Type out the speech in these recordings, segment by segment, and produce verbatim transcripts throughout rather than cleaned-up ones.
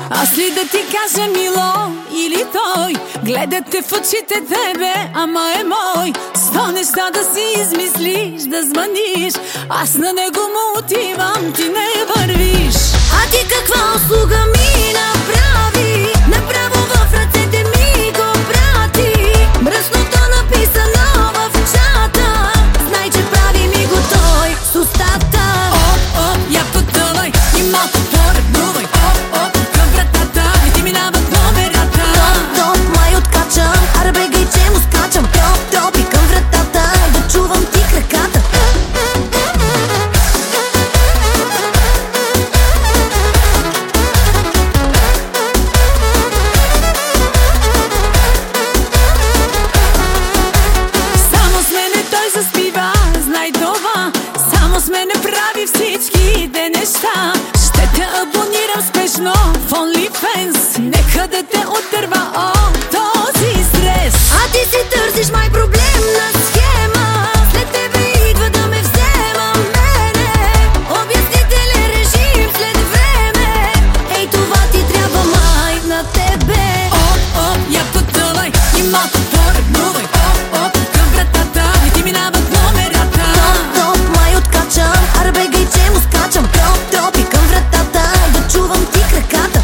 Аз ли да ти кажа мило или той? Гледате в очите тебе, ама е мой. Сто неща да си измислиш, да звъниш, аз на него му отивам, ти не вървиш. А ти каква услуга ми направи? Направо в ръцете ми го прати. Мръсното написано в чата, знай, че прави ми го той с устата. Оп, оп, я потъвай и малко по-ревнувай. Оп, оп, към вратата и ти минават номерата. Топ, топ, май откачам, аре бегай, че му скачам. Топ, топ и към вратата, да чувам ти краката. Само с мене той заспива, знай това. Само с мене прави всичките неща. Ще те абонирам спешно в OnlyFans. Нека да те отърва от този стрес. А ти си търсиш май проблемна схема. След тебе идва да ме взема мене. Обяснителен режим след време. Ей, това ти трябва май на тебе. Оп, оп, я потъвай и малко по-ревнувай. Оп, оп, към вратата и ти минават номерата. Топ, топ, май откачам, аре бегай, че му скачам. Топ, топ и към вратата, да чувам ти краката.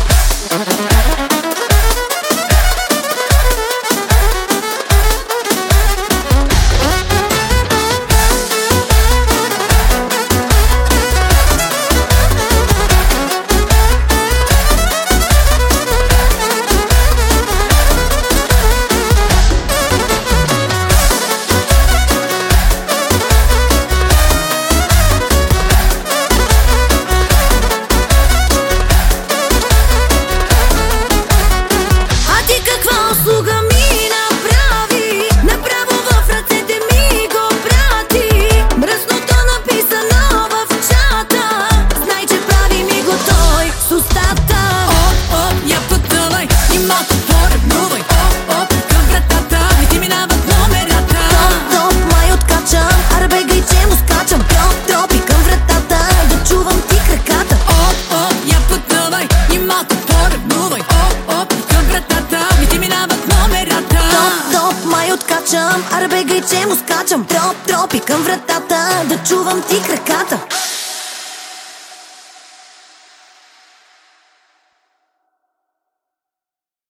А ти каква услуга ми направи? Направо в ръцете ми го прати. Мръсното написано в чата, знай, че прави ми го той с устата. Оп, оп, я потъвай и малко по-ревнувай. Оп, оп, към вратата и ти минават номерата. Топ, топ, май откачам, аре бегай, че му скачам. Топ, топ и към вратата, да чувам ти краката. Оп, оп, я потъвай и малко по-ревнувай. Оп, оп, към вратата и ти минават номерата. Топ, топ, май откачам, аре бегай, че му скачам. Топ, топ и към вратата, да чувам ти краката.